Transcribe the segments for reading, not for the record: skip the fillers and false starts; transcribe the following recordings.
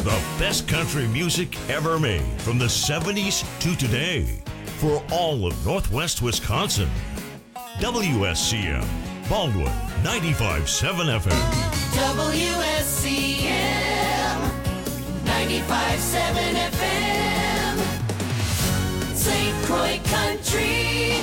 The best country music ever made from the 70s to today for all of Northwest Wisconsin. WSCM, Baldwin, 95.7 FM. WSCM, 95.7 FM. St. Croix Country.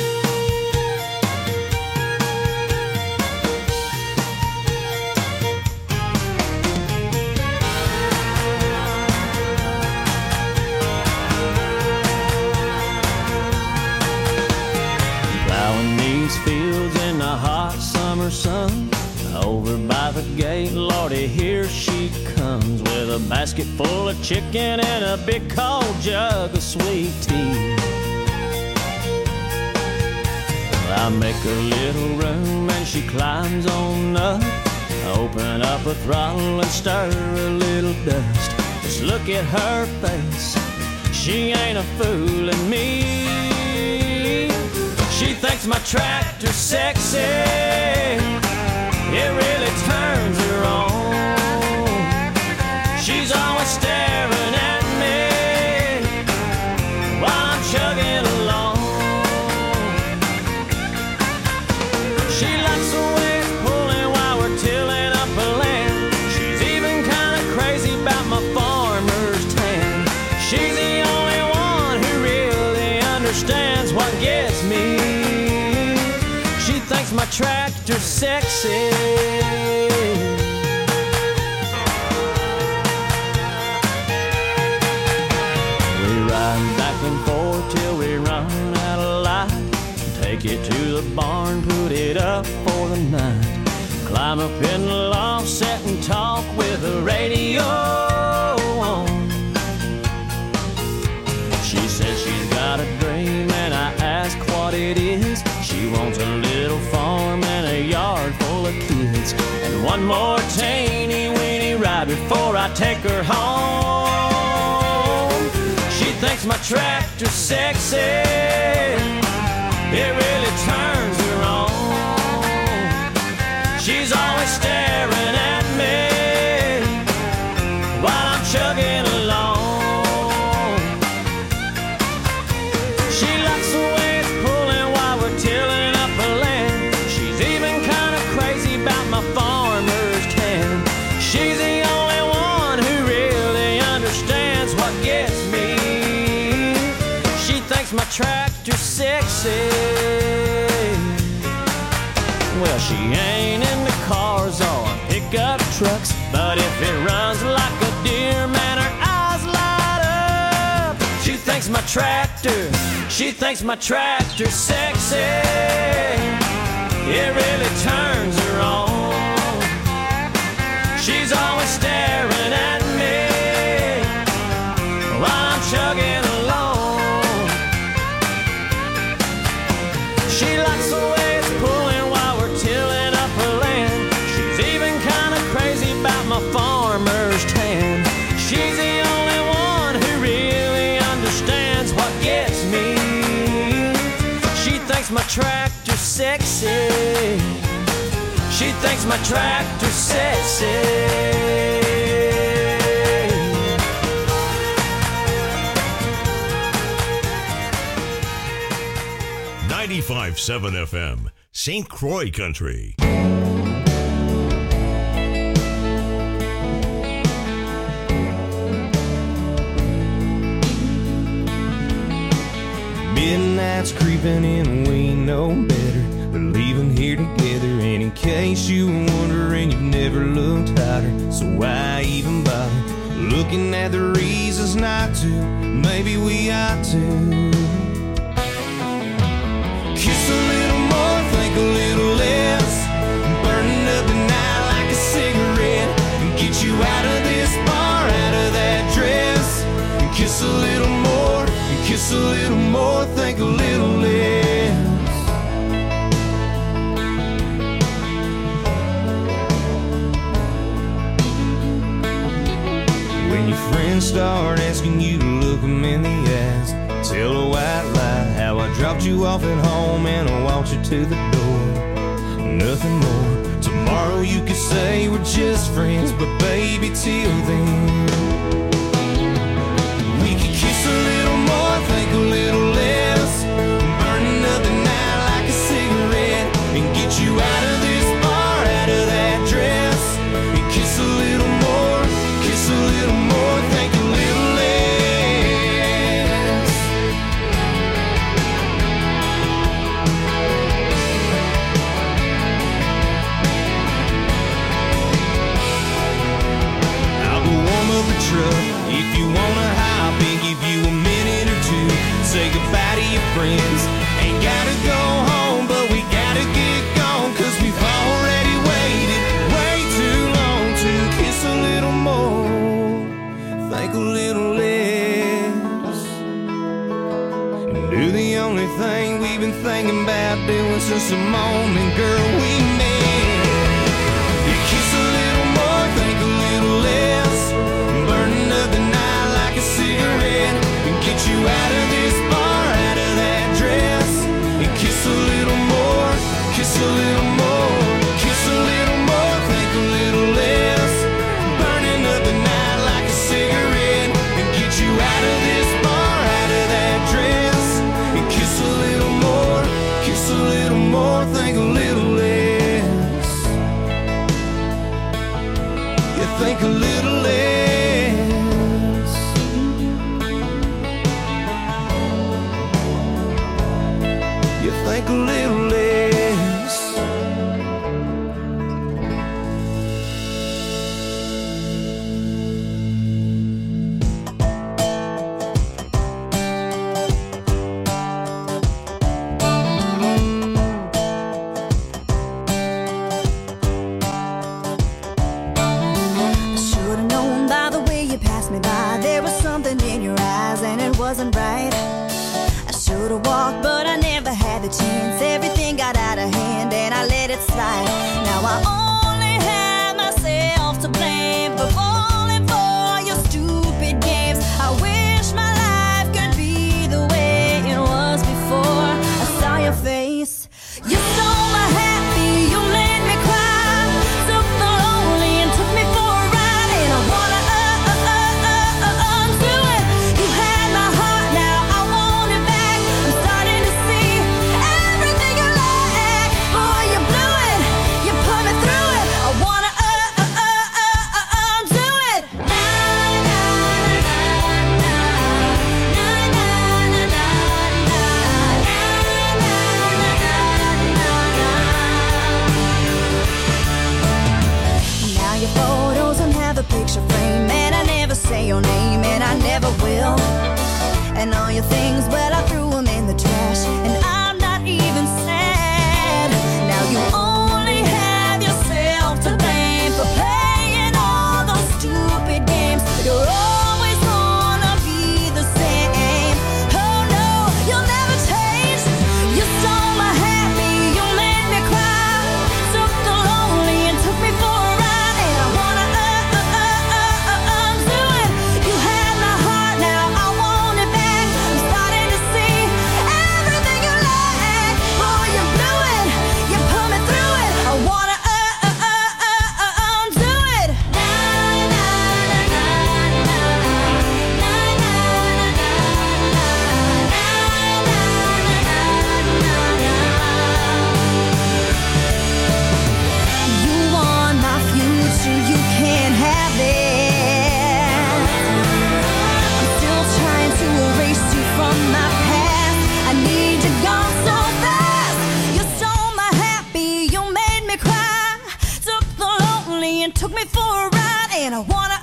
Fields in the hot summer sun. Over by the gate, Lordy, here she comes with a basket full of chicken and a big cold jug of sweet tea. I make a little room and she climbs on up. Open up a throttle and stir a little dust. Just look at her face, she ain't a fooling me. She thinks my tractor's sexy, it really turns her on. She's always staring at me while I'm chugging along. She likes the way it's pulling while we're tilling up a land. She's even kind of crazy about my farmer's tan. She's the only one who really understands what gets me. My tractor's sexy. We ride back and forth till we run out of light. Take it to the barn, put it up for the night. Climb up in the loft, sit and talk with the radio on. She says she's got a dream and I ask what it is. She wants a little farm and a yard full of kids, and one more teeny weeny ride before I take her home. She thinks my tractor's sexy, it really turns her on. She's always staring at me while I'm chugging along. She likes the way it's pulling while we're tilling up a land. She's even kind of crazy about my farmer's tan. She's the only one who really understands what gets me. She thinks my tractor's sexy. Well, she ain't into cars or pickup trucks, but if it runs like a deer, man, her eyes light up. She thinks my tractor's sexy, it really turns her on. She's always staring at me while I'm chugging along. She likes the way it's pulling while we're tilling up her land. She's even kind of crazy about my farmer's tan. She's the only one who really understands what gets me. She thinks my tractor's sexy. She thinks my tractor's sexy. 95.7 FM, St. Croix Country. Midnight's creeping in, we know better. We're leaving here together, and in case you were wondering, you've never looked hotter. So why even bother looking at the reasons not to? Maybe we ought to kiss a little more, think a little less, burning up the night like a cigarette, and get you out of this bar, out of that dress, and kiss a little more, and kiss a little more, think a little less. When your friends start asking you to look them in the eyes, tell a white lie how I dropped you off at home and I walked you to the door. Nothing more. Tomorrow you could say we're just friends, but baby, till then, truck. If you wanna hop and give you a minute or two, say goodbye to your friends. Ain't gotta go home, but we gotta get gone, 'cause we've already waited way too long to kiss a little more, think a little less, and do the only thing we've been thinking about doing since the moment, girl, we met. You kiss a little more, think a little less, burning up the night like a cigarette, and get you out of this bar, out of that dress, and kiss a little more, kiss a little more, kiss a little more, think a little less, burning up the night like a cigarette, and get you out of this bar, out of that dress, and kiss a little more, kiss a little more, think a little less. You think a little less. You think a little less. I should've known by the way you passed me by, there was something in your eyes and it wasn't right. I should've walked, but I never had the chance. Everything got out of hand and I let it slide. Now I only have myself to blame for falling for your stupid games. I wish my life could be the way it was before I saw your face. You stole my happy, you made me cry, took the lonely and took me for a ride, and I wanna undo it. You had my heart, now I want it back. I'm starting to see everything you like. Boy, you blew it, you put me through it. I wanna undo it. Na na na na na na na na Now your photos don't have a picture frame, and I never say your name, and I never will. And all your things, well, I threw them in the trash, and I'm not even sad. Now you only have yourself to blame for playing all those stupid games. You're always gonna be the same. Oh no, you'll never change. You stole my happy, you made me cry, took the lonely and took me for a ride, and I wanna undo it. You had my heart, now I want it back. I'm starting to see everything you like. Boy, you blew it, you put me through it. I wanna undo it. Na na na na na You want my future, you can't have it. I'm still trying to erase you from my past. I need you gone so fast. You stole my happy, you made me cry, took the lonely and took me for a ride, and I wanna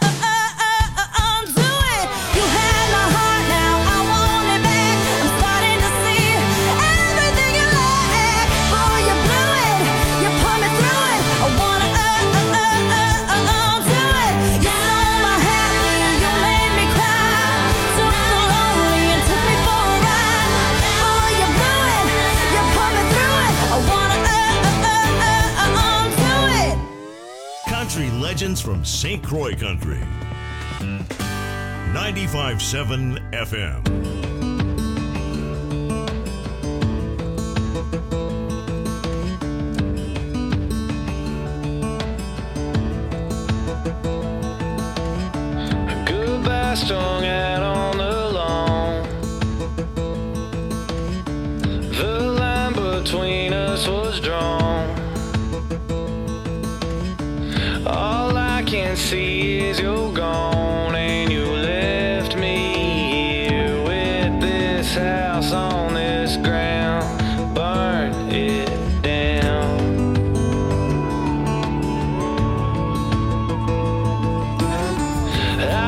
undo it. You had my heart, now I want it back. I'm starting to see everything you like. Boy, you blew it, you put me through it. I wanna undo it. You stole my happy, you made me cry, took the lonely and took me for a ride. Boy, you blew it, you put me through it. I wanna undo it. Country legends from St. Croix Country. 95.7 FM. Goodbye strung out on the lawn. The line between us was drawn. All I can see is you're gone, and you left me here with this house on this ground. Burn it down. I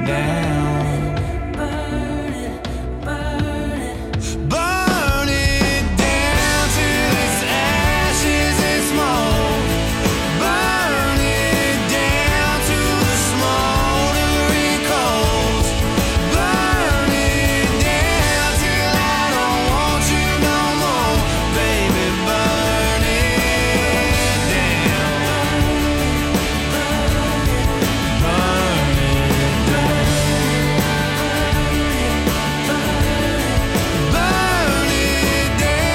down. Burn it down till it's ashes and smoke. Burn it down to the smoldering coals. Burn it down till I don't want you no more. Baby, burn it down. Burn it down. Burn it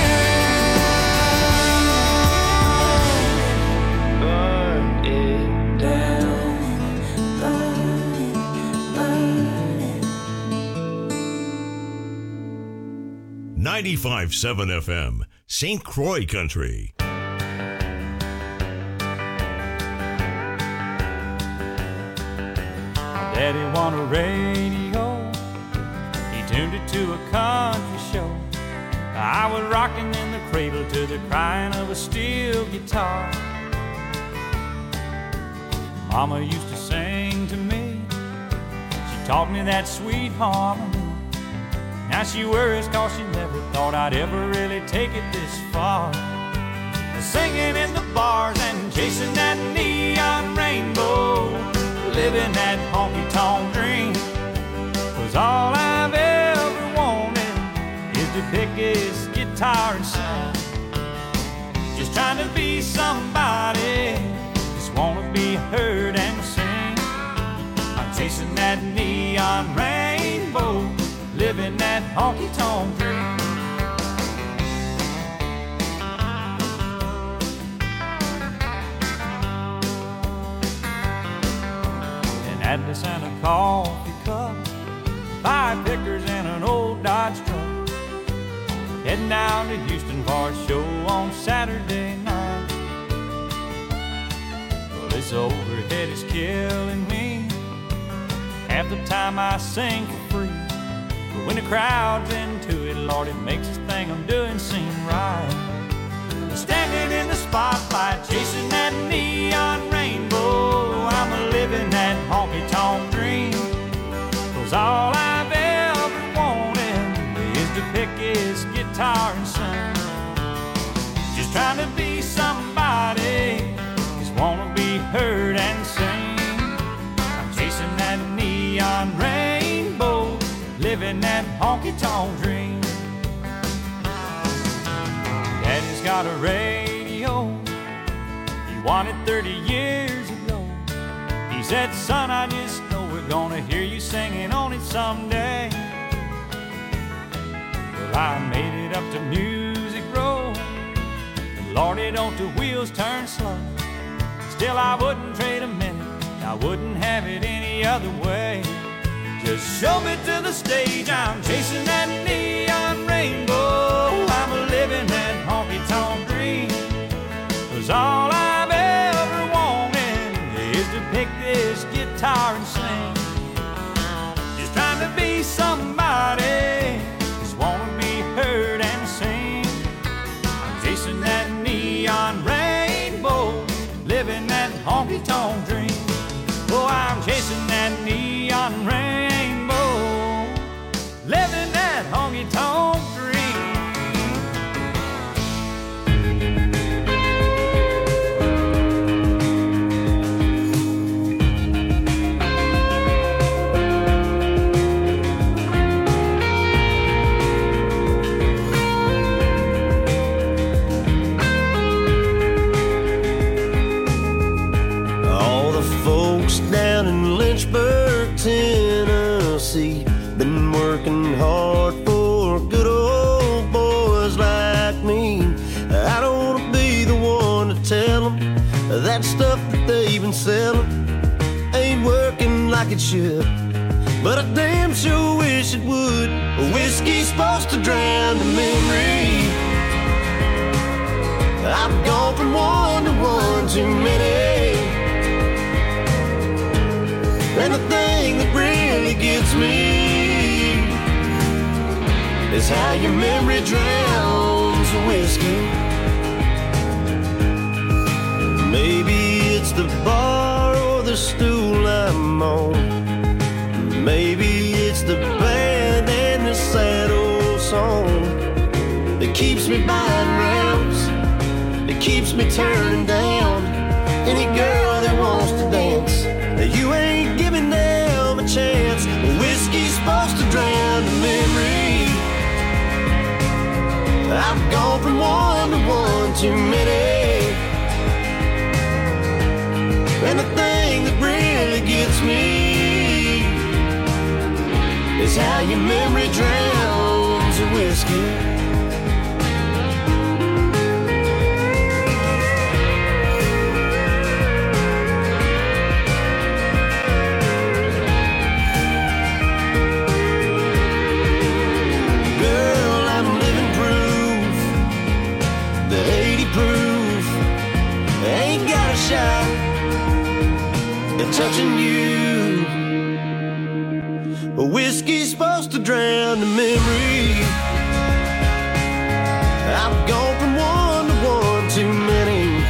down. Burn it down. 95.7 FM, St. Croix Country. Daddy won a radio, he tuned it to a country show. I was rocking in the cradle to the crying of a steel guitar. Mama used to sing to me, she taught me that sweet harmony. Now she worries cause she never thought I'd ever really take it this far. Singing in the bars and chasing that neon rainbow, living that honky-tonk dream was all I've ever wanted, is to pick his guitar and sing. Just trying to be somebody, just wanna be heard and sing. I'm chasing that neon rainbow, living that honky-tonk dream. Atlas and a coffee cup, 5 pickers and an old Dodge truck, heading down to Houston for a show on Saturday night. Well, this overhead is killing me, half the time I sing for free, but when the crowd's into it, Lord, it makes this thing I'm doing seem right. Standing in the spotlight, chasing that neon rainbow, I'm a living that honky-tonk dream. 'Cause all I've ever wanted is to pick his guitar and sing. Just trying to be somebody, just wanna be heard and sing. I'm chasing that neon rainbow, living that honky-tonk dream. Daddy's got a radio, he won it 30 years ago. He said, son, I just know we're gonna hear you singing on it someday. Well, I made it up to Music Row, and Lordy, don't the wheels turn slow. Still, I wouldn't trade a minute, I wouldn't have it any other way. Just show me to the stage, I'm chasing that neon rainbow, I'm a living that honky-tonk dream. 'Cause all I've ever wanted is to pick this guitar and sing. Just trying to be somebody, just wanna be heard and sing. I'm chasing that neon rainbow, living that honky-tonk dream. Oh, I'm chasing that neon rainbow, living that honky-tonk dream. All the folks down in Lynchburg, Tennessee, been working hard for good old boys like me. I don't want to be the one to tell them that stuff that they've been selling ain't working like it should, but I damn sure wish it would. Whiskey's supposed to drown the memory. I've gone from one to one too many, and the thing that really gets me is how your memory drowns the whiskey. Maybe it's the bar or the stool I'm on. me buying rounds. It keeps me turning down any girl that wants to dance. You ain't giving them a chance. Whiskey's supposed to drown the memory. I've gone from one to one too many. And the thing that really gets me is how your memory drowns the whiskey. Touching you, but whiskey's supposed to drown the memory. I've gone from one to one too many.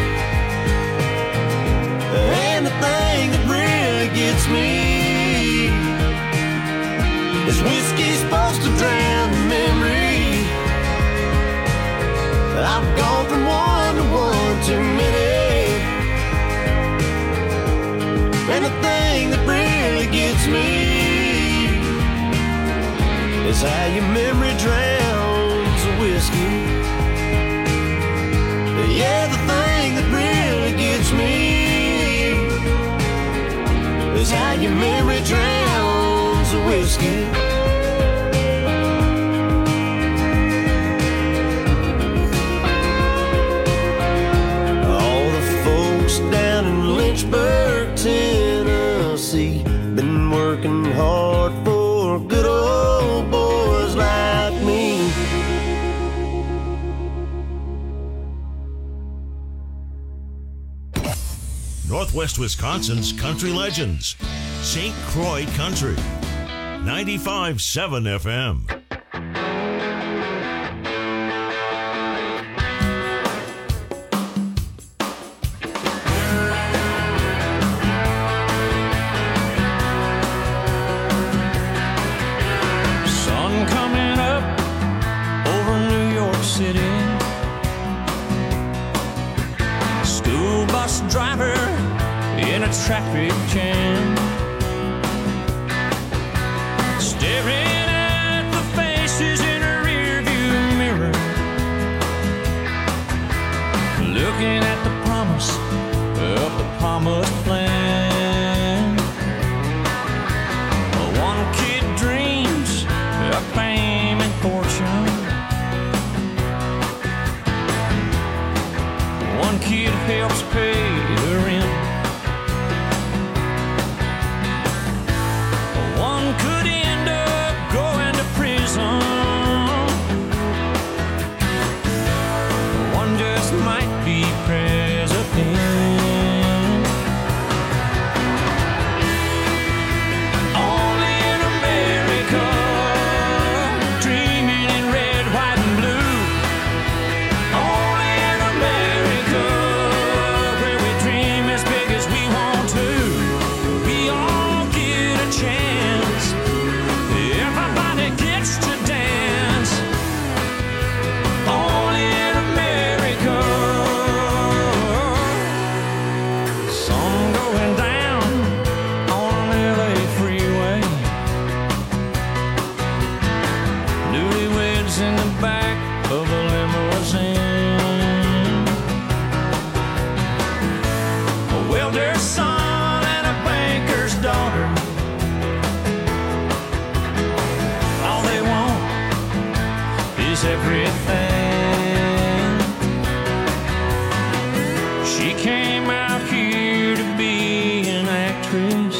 And the thing that really gets me is whiskey's supposed to drown the memory. I've gone from one to one too many. And the thing that really gets me is how your memory drowns the whiskey. Yeah, the thing that really gets me is how your memory drowns the whiskey. All the folks down in Lynchburg, Tennessee, been working hard for good old boys like me. Northwest Wisconsin's country legends. St. Croix Country. 95.7 FM. Traffic jam, staring at the faces in a rearview mirror, looking at the promise of the promised land. One kid dreams of fame and fortune, one kid helps pay the rent. Could end up going to prison. One just might be president. Only in America, dreaming in red, white, and blue. Only in America, where we dream as big as we want to. We all get a chance. Everybody gets to dance. Only in America. Sun going down on an LA freeway. Newlyweds in the back of a limousine. A welder's son and a banker's daughter. Everything. She came out here to be an actress.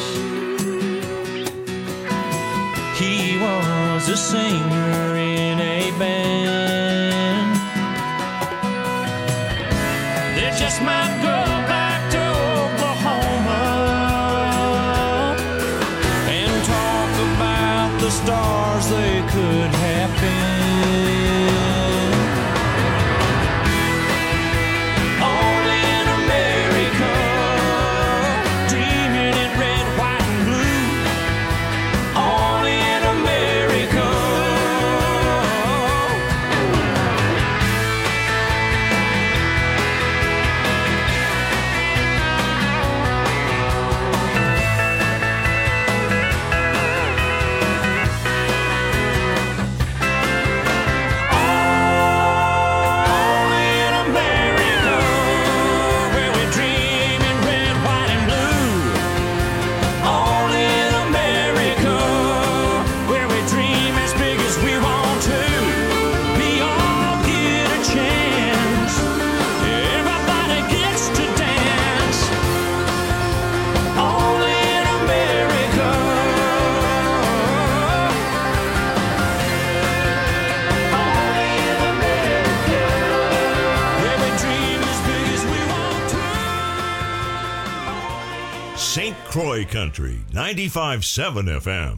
He was a singer in a band. They just might go back to Oklahoma and talk about the stars they could have been. Croy Country 95.7 FM.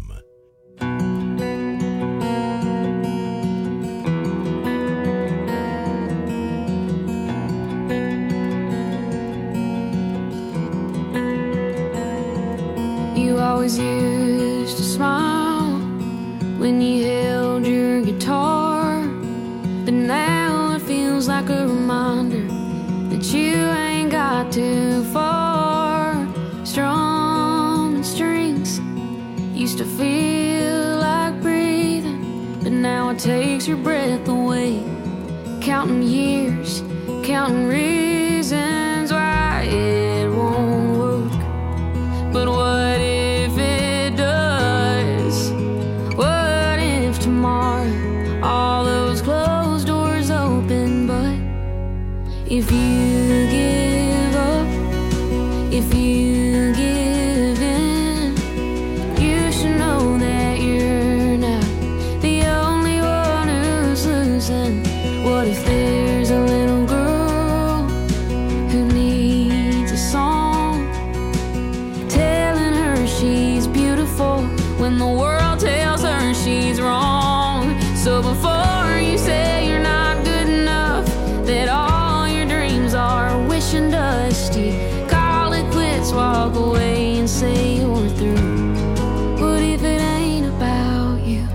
You always used to smile when you held your guitar, but now it feels like a reminder that you ain't got too far. Strumming strings used to feel like breathing, but now it takes your breath away. Counting years, counting reasons why it won't work. But what if it does? What if tomorrow all those closed doors open? But if you give up, if you give in, you should know that you're not the only one who's losing. What if there's a little girl who needs a song telling her she's beautiful when the world tells her she's wrong? So before you say you're not good enough, that all your dreams are wishing dusty, call it quits, walk away and say you're through. What if it ain't about you?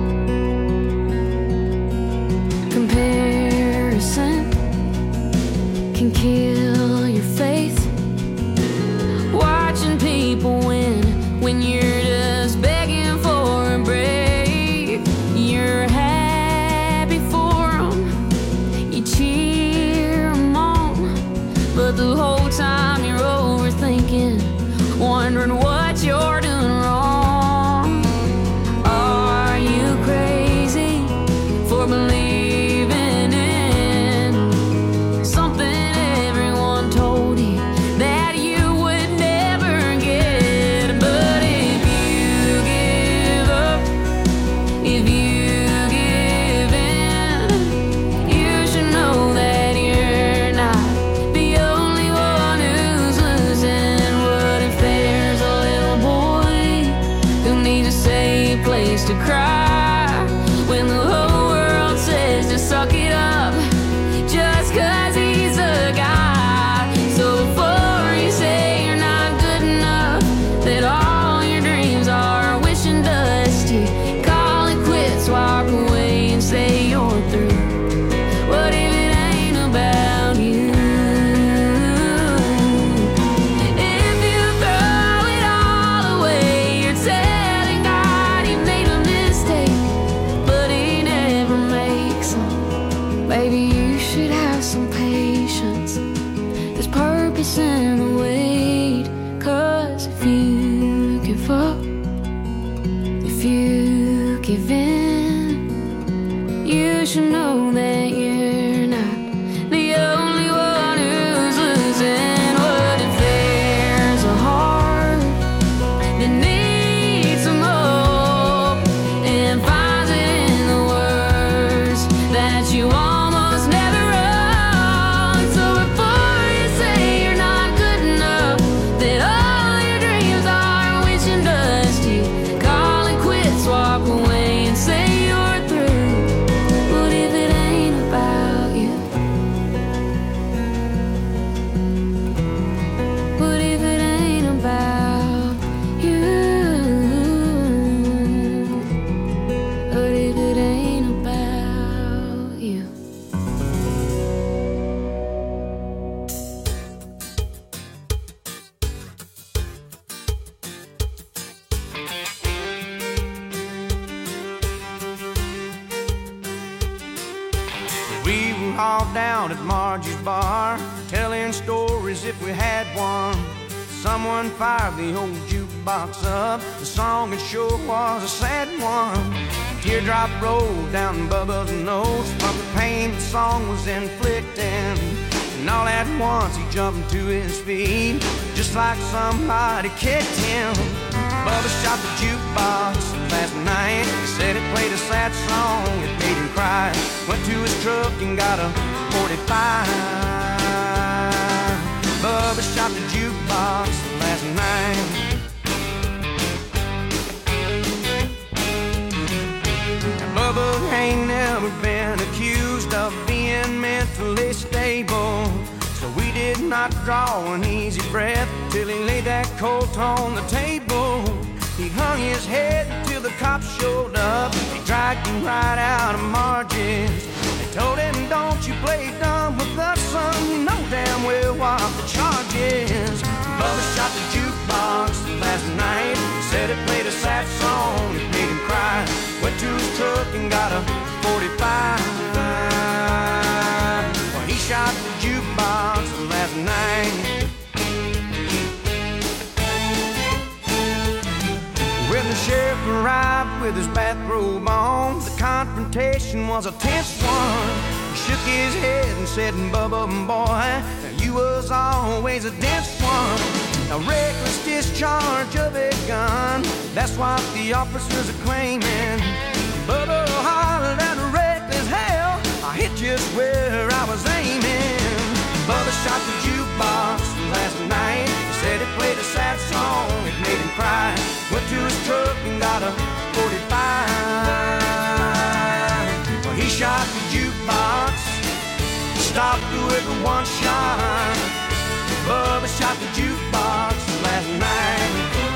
Comparison can kill your faith. Watching people win when you're just begging for a break. You're happy for them, you cheer them on, but the whole time you're overthinking, wondering what you're doing wrong. Are you crazy for believing in something everyone told you that you would never get? But if you give up, if you give in, you should know that you're not the only one who's losing. What if there's a little boy who needs a safe place to cry when the whole world says to suck it up just 'cause he's a guy? So before you say you're not good enough, that all your dreams are wishing dusty, call it quits, walk away and say you're through. What if it ain't about you? If you throw it all away, you're telling God he made a mistake, but he never makes them. Baby, you should have some patience. There's purpose in the wait. 'Cause if you give up, if you give in, you should know that you're not the only one who's losing. What if there's a heart that needs some hope and finds it in the words that you almost never wrote? So before you say you're not good enough, that all your dreams are wishing dusty, call it quits, walk away and say you're through. What if it ain't about you? What if it ain't about you? What if it ain't about you? We were all down at Margie's bar, telling stories if we had one. Someone fired the old jukebox up. The song it sure was a sad one. Teardrop rolled down Bubba's nose from the pain the song was inflicting. And all at once he jumped to his feet, just like somebody kicked him. Bubba shot the jukebox last night. He said it played a sad song, it made him cry. Went to his truck and got a 45. Bubba shot the jukebox last night. not draw an easy breath till he laid that Colt on the table. He hung his head till the cops showed up. They dragged him right out of Margins. They told him, don't you play dumb with us, son. You know damn well what the charge is. Bubba shot the jukebox last night. Said it played a sad song, it made him cry. Went to his truck and got a 45. Well, he shot the jukebox last night. When the sheriff arrived with his bathrobe on, the confrontation was a tense one. He shook his head and said, Bubba, boy, you was always a dense one. A reckless discharge of a gun, that's what the officers are claiming. Bubba hollered at a reckless hell, I hit just where I was aiming. Bubba shot the jukebox last night. He said it played a sad song, it made him cry. Went to his truck and got a 45. Well, he shot the jukebox, stopped through it with one shot. Bubba shot the jukebox last night.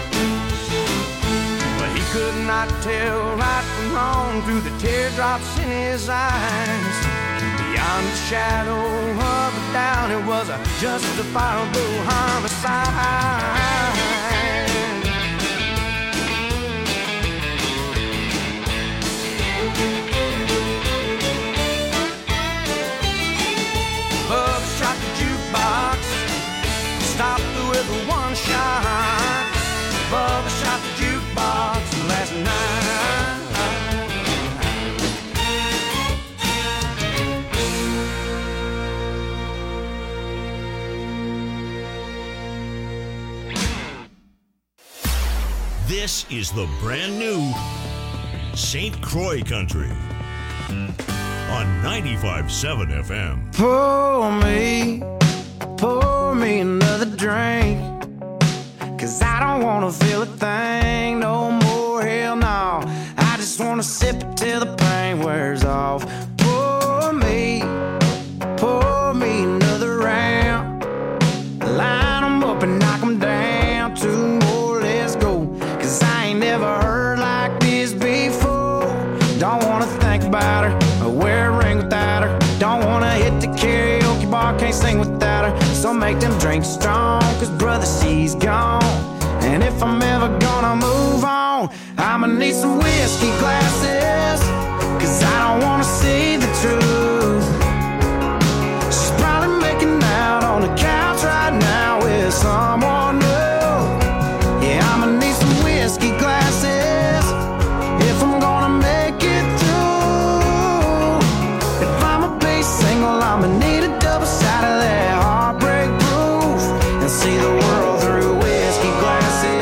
But he could not tell right from wrong through the teardrops in his eyes. Beyond the shadow of a doubt, it was a justifiable homicide. Bubba shot the jukebox, stopped through it with one shot. Bubba shot the jukebox last night. This is the brand new St. Croix Country on 95.7 FM. Pour me another drink, 'cause I don't wanna feel a thing no more, hell no. I just wanna sip it till the pain wears off. Pour me another round. Line 'em up and knock 'em down. Two more, let's go. 'Cause I ain't never heard like this before. Don't wanna think about her or wear a ring without her. Don't wanna hit the karaoke bar, can't sing without her. So make them drinks strong, 'cause brother, she's gone. And if I'm ever gonna move on, I'ma need some whiskey glasses, 'cause I don't wanna see the truth. She's probably making out on the couch right now with someone new. Yeah, I'ma need some whiskey glasses if I'm gonna make it through. If I'ma be single, I'ma need a double shot of that heartbreak proof, and see the world through whiskey glasses.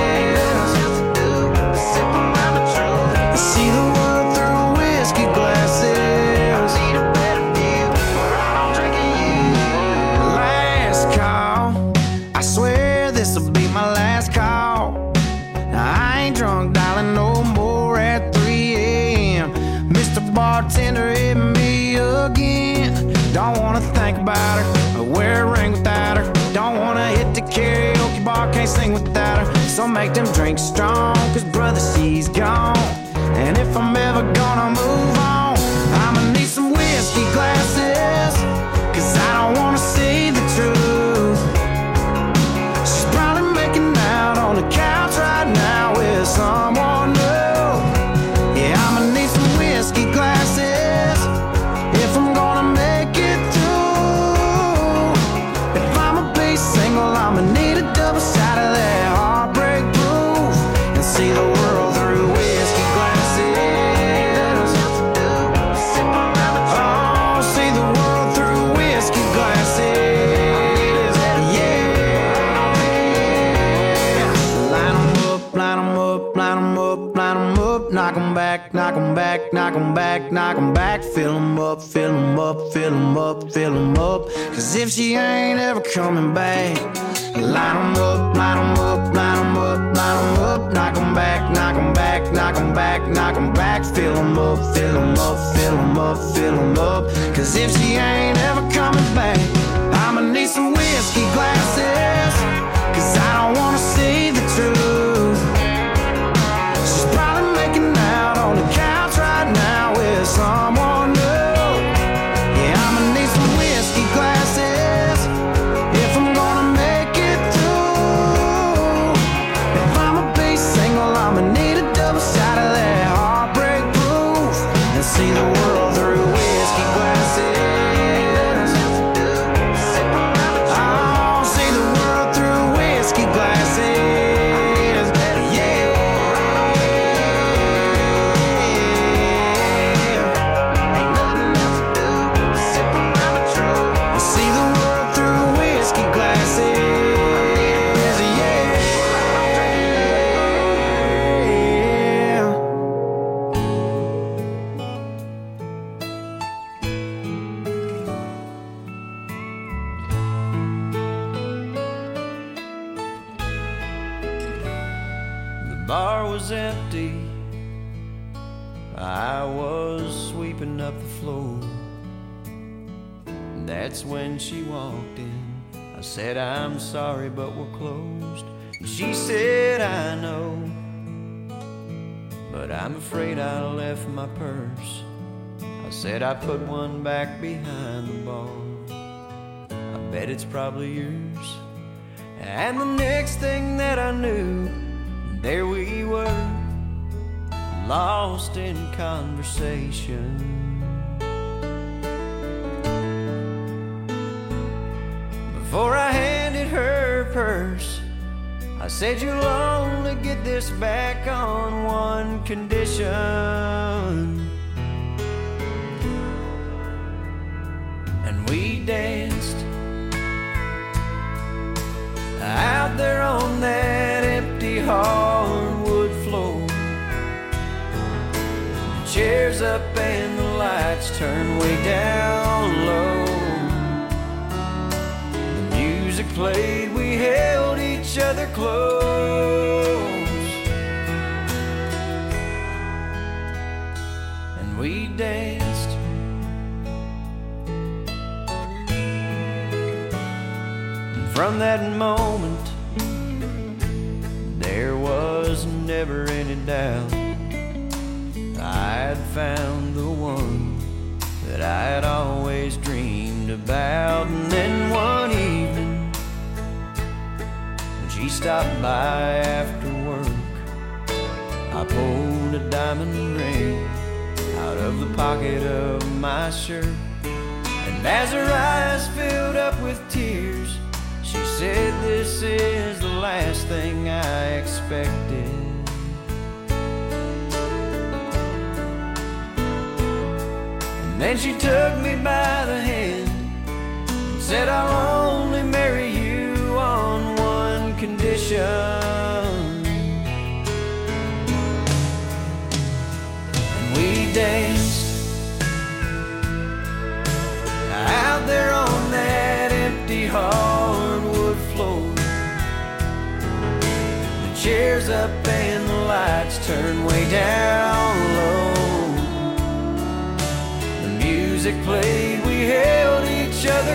Sip around the truth, and see the world through whiskey glasses. I need a better view, or I'm drinking you. Last call, I swear this'll be my last call. Now I ain't drunk, darling, no more at 3 a.m. Mr. Bartender, hit me again. Don't wanna think about her or wear a ring without her. Don't wanna hit the karaoke bar, can't sing without her. So make them drinks strong, 'cause brother, she's gone. And if I'm ever gonna move on, I'ma need some whiskey glasses, 'cause I don't wanna see the truth. She's probably making out on the couch right now with someone new. Yeah, I'ma need some whiskey glasses if I'm gonna make it through. If I'ma be single, I'ma need a double shot of that heartbreak proof, and see the world through whiskey glasses. Oh, see the world through whiskey glasses. Yeah. Line 'em up, line 'em up, line 'em up, line 'em up. Knock 'em back, knock 'em back, knock 'em back, knock 'em back. Fill 'em up, fill 'em up, fill 'em up, fill 'em up. 'Cause if she ain't ever coming back, line 'em up, line 'em up, line 'em up, line 'em up. Knock 'em back, knock 'em back, knock 'em back, knock 'em back. Fill 'em up, fill 'em up, fill 'em up, fill 'em up. 'Cause if she ain't ever coming back, I'ma need some whiskey glasses, 'cause I don't wanna see the truth. She's probably making out on the couch right now with someone new. Yeah, I'ma need some whiskey glasses if I'm gonna make it through. If I'ma be single, I'ma need a double shot of that heartbreak proof and see the world through whiskey glasses. Oh, see the world through whiskey glasses. Yeah. Ain't nothing else to do but sip around the truth and see the world through whiskey glasses. Yeah. The bar was empty. I was sweeping up the floor. That's when she walked in. I said, I'm sorry, but we're closed. She said, I know, but I'm afraid I left my purse. I said, I put one back behind the bar. I bet it's probably yours. And the next thing that I knew, there we were, lost in conversation. Before I handed her purse, I said, you'll only get this back on one condition. And we danced out there on that empty hardwood floor. The chairs up and the lights turned way down low. The music played, we held each other close, and we danced. And from that moment, there was never any doubt I'd found the one that I'd always dreamed about. And then one evening, when she stopped by after work, I pulled a diamond ring out of the pocket of my shirt. And as her eyes filled up with tears, she said, this is the last thing I expected. And then she took me by the hand and said, I'll only marry you on one condition. And we danced out there on that empty hardwood floor. The chairs up and the lights turned way down low. The music played, we held each other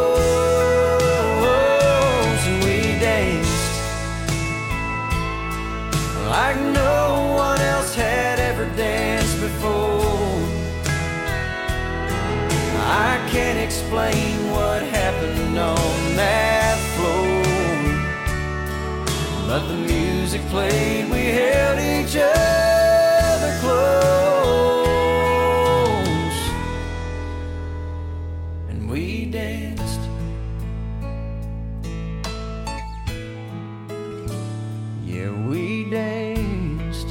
close, and we danced like no one else had ever danced before. I can't explain what happened on that floor, but the music played, we held each other close, and we danced. Yeah, we danced.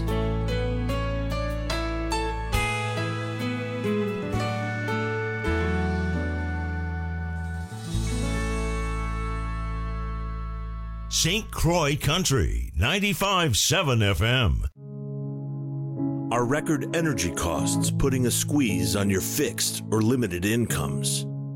St. Croix Country, 95.7 FM. Are record energy costs putting a squeeze on your fixed or limited incomes?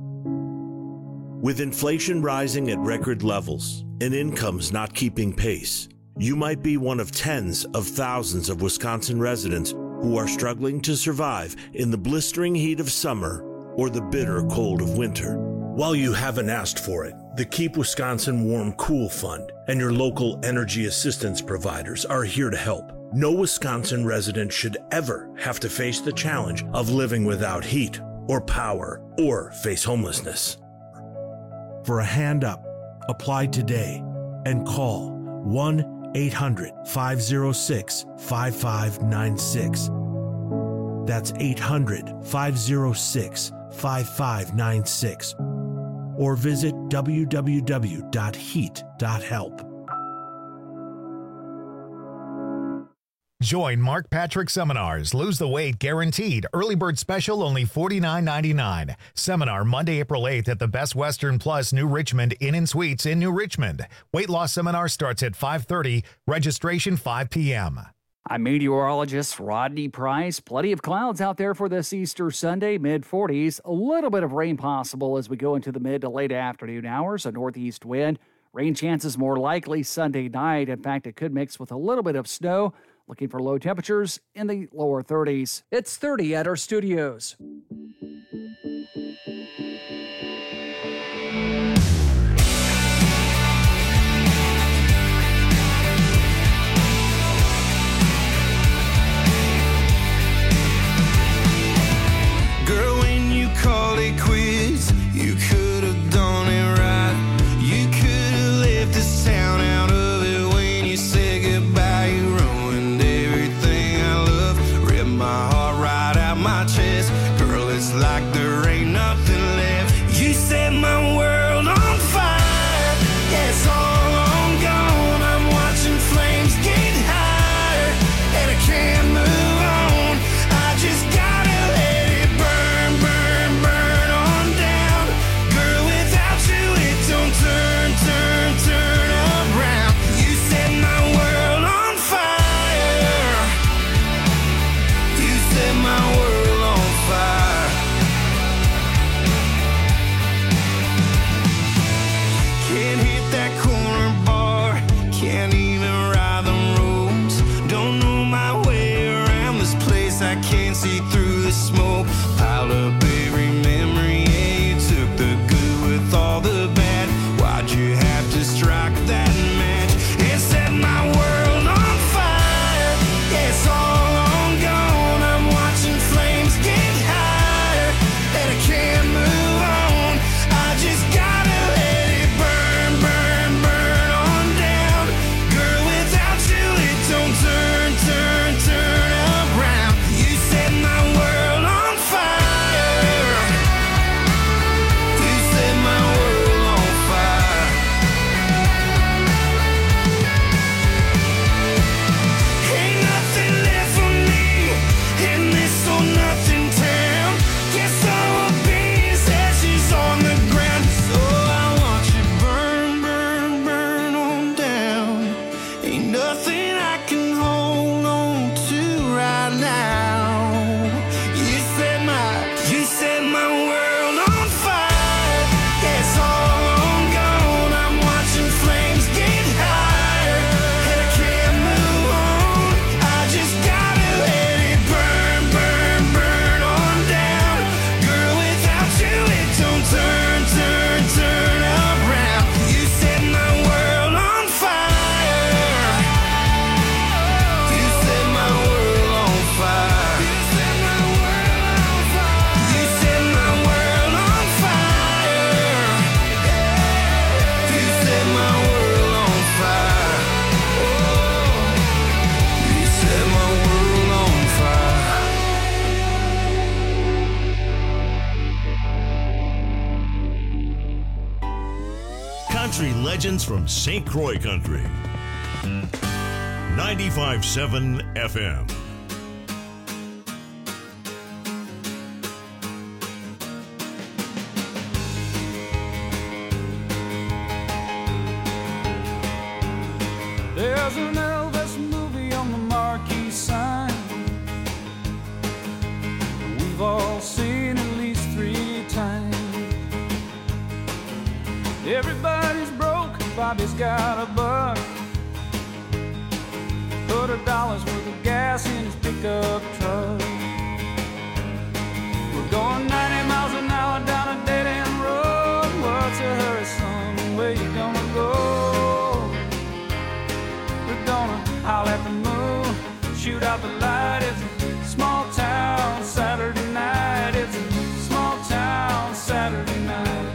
With inflation rising at record levels and incomes not keeping pace, you might be one of tens of thousands of Wisconsin residents who are struggling to survive in the blistering heat of summer or the bitter cold of winter. While you haven't asked for it, The Keep Wisconsin Warm Cool Fund and your local energy assistance providers are here to help. No Wisconsin resident should ever have to face the challenge of living without heat or power or face homelessness. For a hand up, apply today and call 1-800-506-5596. That's 800-506-5596. Or visit www.heat.help. Join Mark Patrick Seminars. Lose the weight guaranteed. Early bird special only $49.99. Seminar Monday, April 8th at the Best Western Plus New Richmond Inn and Suites in New Richmond. Weight loss seminar starts at 5:30. Registration 5 p.m. I'm meteorologist Rodney Price. Plenty of clouds out there for this Easter Sunday, mid-40s. A little bit of rain possible as we go into the mid to late afternoon hours. A northeast wind. Rain chances more likely Sunday night. In fact, it could mix with a little bit of snow. Looking for low temperatures in the lower 30s. It's 30 at our studios. Girl, when you called it quits, you could have done it right. You could have left this town out of it when you said goodbye. You ruined everything I love, ripped my heart right out my chest. Girl, it's like there ain't nothing left. You set my world on fire. Yeah, it's all on gone. I'm watching flames get higher, and I can't move on. I just gotta let it burn, burn, burn on down. Girl, without you it don't turn, turn, turn around. You set my world on fire. You set my world on fire. Can't hit that corner bar, can't even ride the roads. Don't know my way around this place, I can't see through the smoke. Piled up every memory, yeah, you took the good with all the bad. Why'd you have to strike that match and set my world on fire? Yeah, it's all on gone. I'm watching flames get higher, and I can't move on. I just gotta let it burn, burn, burn on down. Girl, without you it don't turn, turn, turn around. You set my world on fire. You set my world on fire. Ain't nothing left for me in this or nothing town. Guess I will be as ashes on the ground. So I want you burn, burn, burn on down. Ain't nothing I can hold on to right now. You set my world on fire. Yeah, it's all on gone. I'm watching flames get higher, and I can't move on. I just gotta let it burn, burn, burn on down. Girl, without you it don't turn, turn, turn around. You set my world on fire. You set my world on fire. You set my world on fire. You set my world on fire. You set my world on fire. You set my world on fire. Country legends from St. Croix Country. 95.7 FM. There's an Elvis movie on the marquee sign. We've all seen at least 3 times. Everybody's broke, Bobby's got a buck. Put $1 worth of gas in his pickup truck. We're going 90 miles an hour down a dead-end road. What's a hurry, son? light. It's a small town Saturday night. It's a small town Saturday night.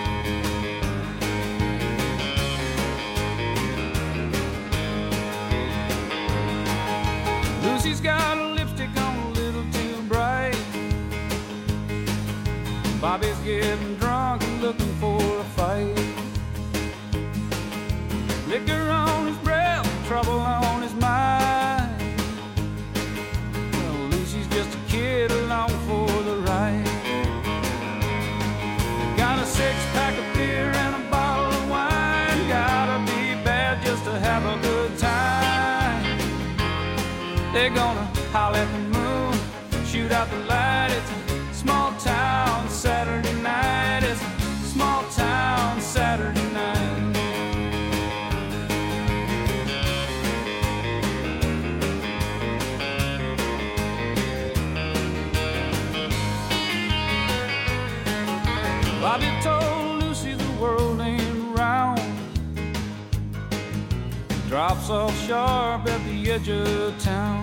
Lucy's got a lipstick on a little too bright. Bobby's getting drunk and looking for a fight. Liquor on his breath, trouble on his mind. Well, Lucy's just a kid along for the ride. Got a 6-pack of beer and a bottle of wine. Gotta be bad just to have a good time. They're gonna howl at the moon, shoot out the light. It's a small town Saturday night. It's a small town Saturday night. Bobby told Lucy the world ain't round. Drops off sharp at the edge of town.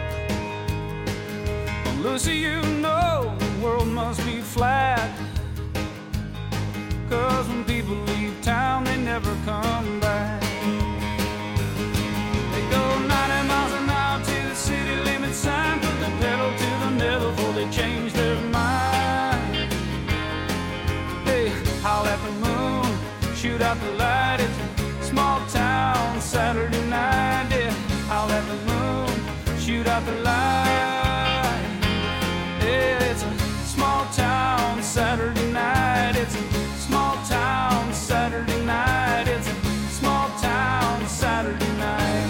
Well, Lucy, you know the world must be flat. 'Cause when people leave town, they never come back. They go 90 miles an hour to the city limit sign. Put the pedal to the metal before they change their mind. They howl at the moon, shoot out the light. It's a small town Saturday night. Yeah, howl at the moon, shoot out the light. Yeah, it's a small town Saturday night. It's a small town Saturday night. It's a small town Saturday night.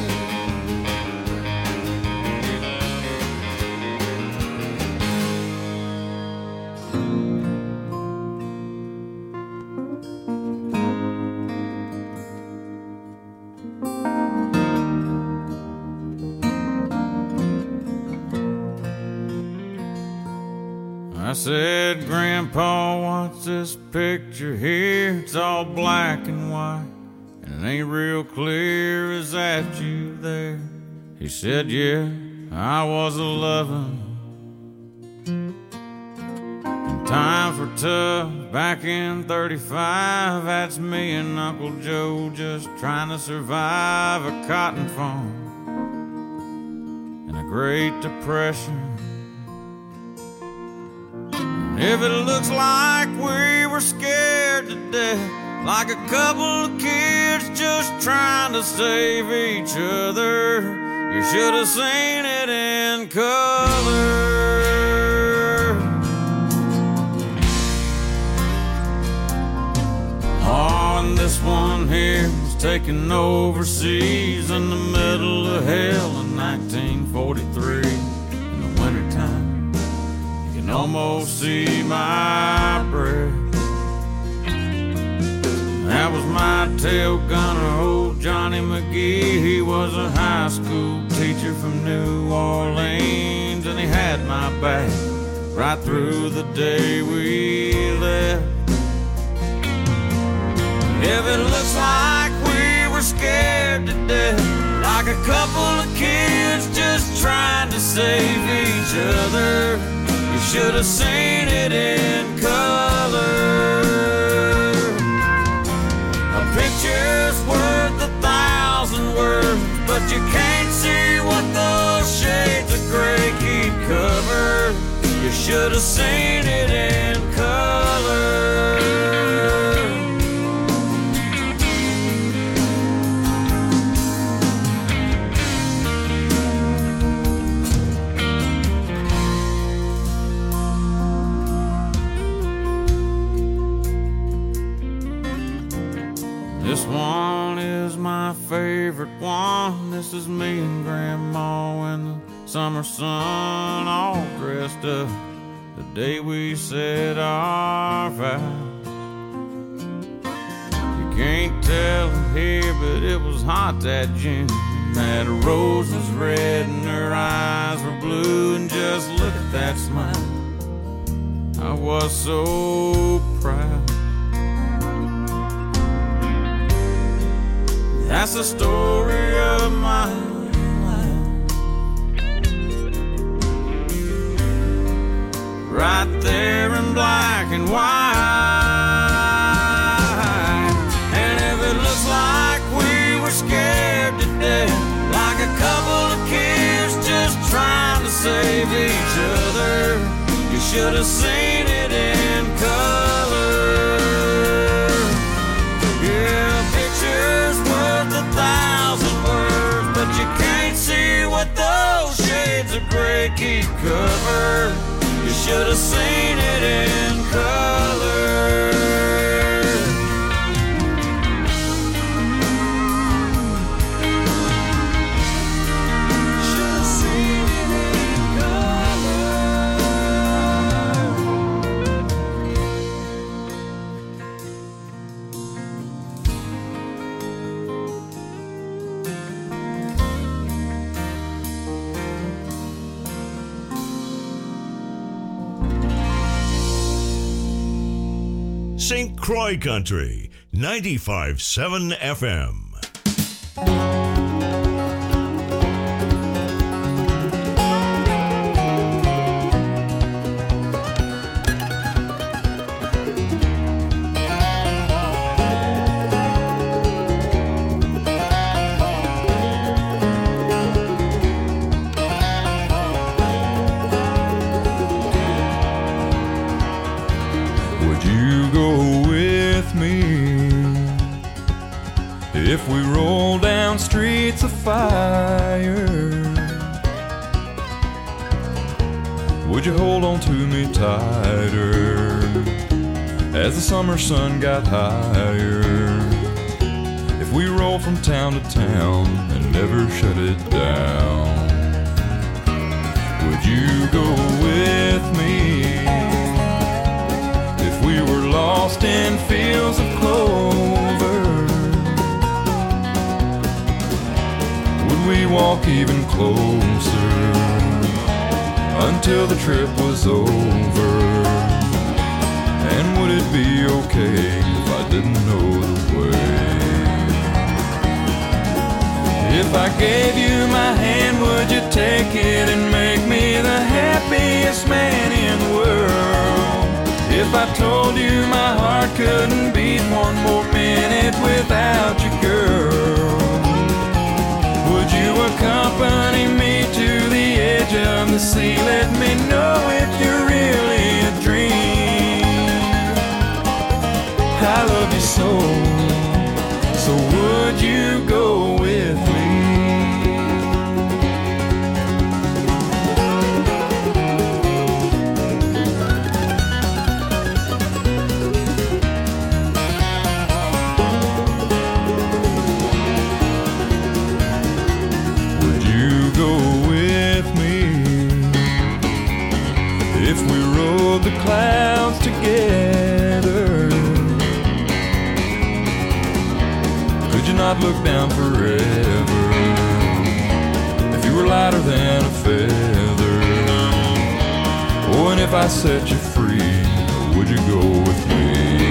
I said, Grandpa, what's this picture here? It's all black and white, and it ain't real clear. Is that you there? He said, yeah, I was 11. And times were tough back in 35. That's me and Uncle Joe just trying to survive a cotton farm and a Great Depression. If it looks like we were scared to death, like a couple of kids just trying to save each other, you should have seen it in color. Oh, and this one here was taken overseas in the middle of hell in 1943 in the wintertime. Almost see my breath. That was my tail gunner, old Johnny McGee. He was a high school teacher from New Orleans, and he had my back right through the day we left. If it looks like we were scared to death, like a couple of kids just trying to save each other, you should have seen it in color. A picture's worth 1,000 words, but you can't see what those shades of gray keep covered. You should have seen it in color. This one is my favorite one. This is me and Grandma in the summer sun, all dressed up the day we said our vows. You can't tell it here, but it was hot that June. That rose was red and her eyes were blue, and just look at that smile. I was so proud. That's the story of my life. right there in black and white. And if it looks like we were scared to death, like a couple of kids just trying to save each other, you should have seen it in color. Yeah, a picture's worth 1,000 words, but you can't see what those shades of gray keep covered. You should have seen it in color. St. Croix Country, 95.7 FM. If we roll down streets of fire, would you hold on to me tighter as the summer sun got higher? If we roll from town to town and never shut it down, would you go with me? If we were lost in fields of clover, we walk even closer until the trip was over? And would it be okay if I didn't know the way? If I gave you my hand, would you take it and make me the happiest man in the world? If I told you my heart couldn't beat one more minute without you, girl, would you accompany me to the edge of the sea? Let me know if you're really a dream. I love you so, so would you go with me? The clouds together, could you not look down forever? If you were lighter than a feather, oh, and if I set you free, would you go with me?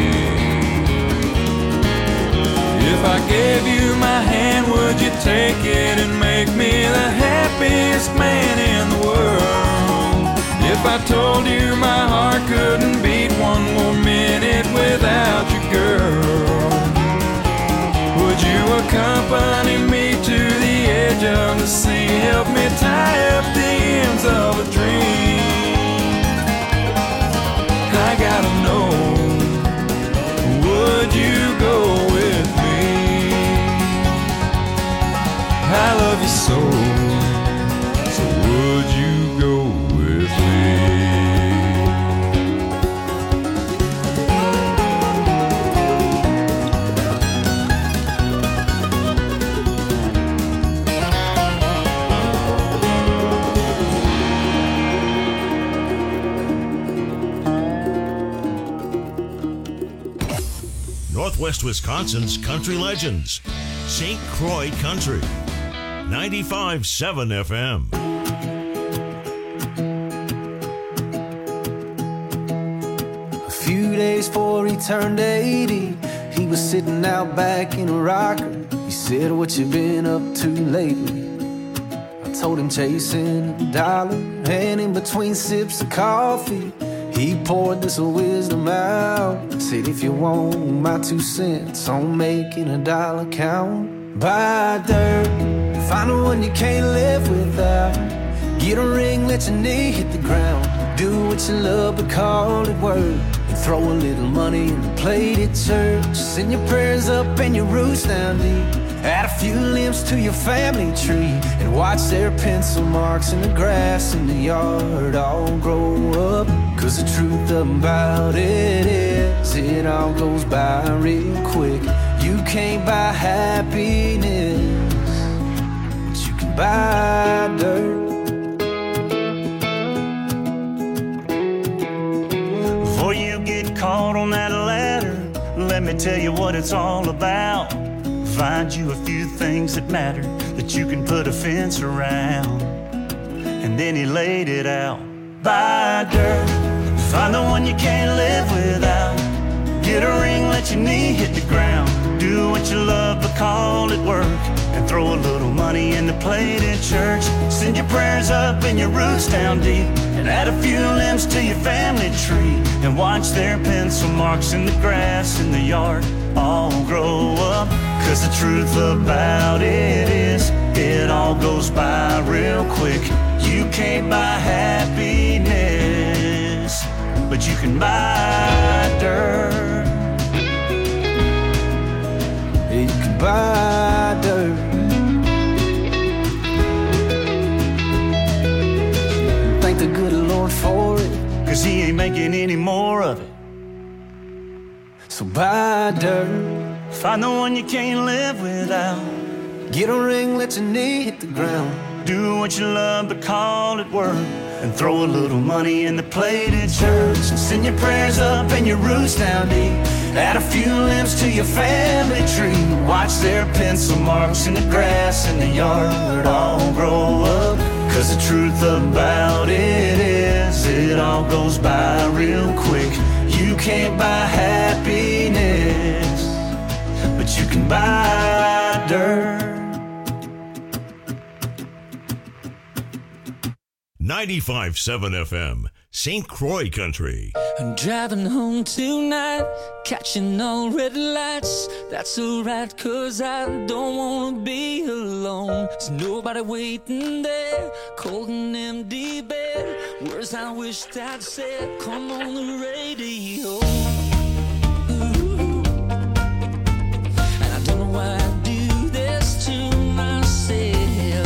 If I gave you my hand, would you take it and make me the happiest man in the world? If I told you my heart couldn't beat one more minute without you, girl, would you accompany me to the edge of the sea? Help me tie up the ends of a dream. I gotta know, would you go with me? I love you so, so would you go with me? Northwest Wisconsin's country legends, St. Croix Country, 95.7 FM. A few days before he turned 80, he was sitting out back in a rocker. He said, "What you been up to lately?" I told him chasing a dollar, and in between sips of coffee, He poured this wisdom out. Said if you want my 2 cents on making a dollar count, buy dirt, find the one you can't live without. Get a ring, let your knee hit the ground. Do what you love but call it work. And throw a little money in the plate at church. Send your prayers up and your roots down deep. Add a few limbs to your family tree. And watch their pencil marks in the grass in the yard all grow up. Cause the truth about it is, it all goes by real quick. You can't buy happiness, but you can buy dirt. Before you get caught on that ladder, let me tell you what it's all about. Find you a few things that matter, that you can put a fence around. And then he laid it out. Buy dirt, find the one you can't live without. Get a ring, let your knee hit the ground. Do what you love but call it work. And throw a little money in the plate at church. Send your prayers up and your roots down deep. And add a few limbs to your family tree. And watch their pencil marks in the grass in the yard all grow up. Cause the truth about it is, it all goes by real quick. You can't buy happiness, but you can buy dirt. You can buy dirt. Thank the good Lord for it, cause he ain't making any more of it. So buy dirt. Find the one you can't live without. Get a ring, let your knee hit the ground. Do what you love but call it work. And throw a little money in the plate at church. And send your prayers up and your roots down deep. Add a few limbs to your family tree. Watch their pencil marks in the grass in the yard all grow up. Cause the truth about it is, it all goes by real quick. You can't buy happiness, but you can buy dirt. 95.7 FM, St. Croix Country. I'm driving home tonight, catching all red lights. That's alright, cause I don't wanna be alone. There's nobody waiting there, cold and empty bed. Words I wished I'd said, come on the radio. And I don't know why I do this to myself.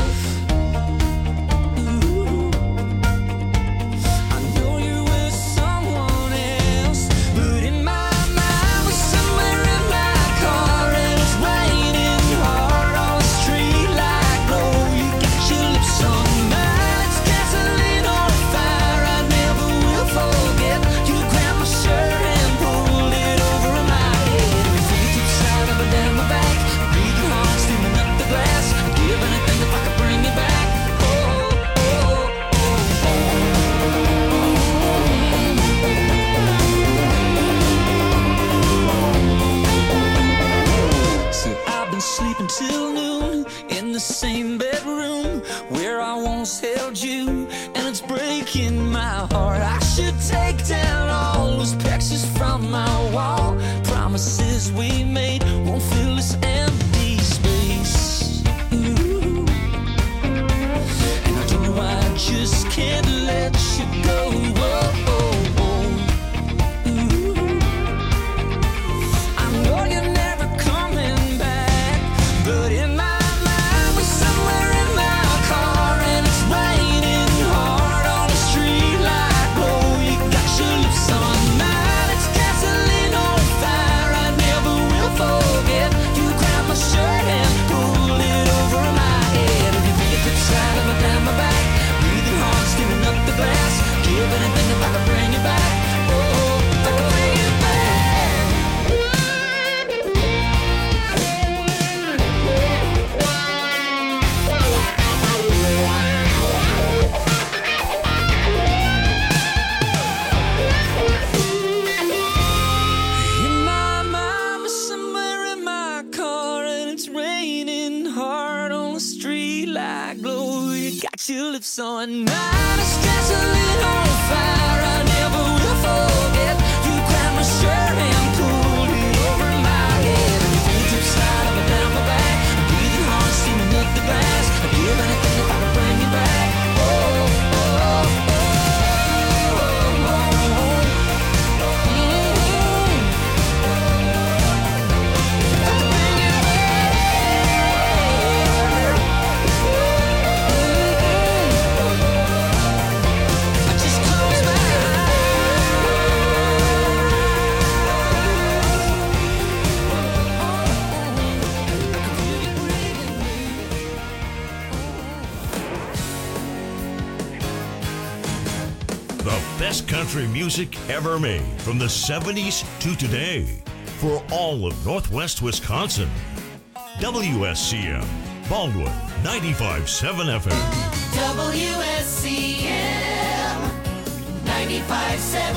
Till noon in the same bedroom where I once held you, and it's breaking my heart. I should take down all those pictures from my wall. Promises we made won't fill this empty space. Ooh. And I don't know why I just can't let you go. Whoa. Your lips on mine, it's gasoline on fire. I never will The best country music ever made from the 70s to today for all of Northwest Wisconsin. WSCM, Baldwin, 95.7 FM. WSCM 95.7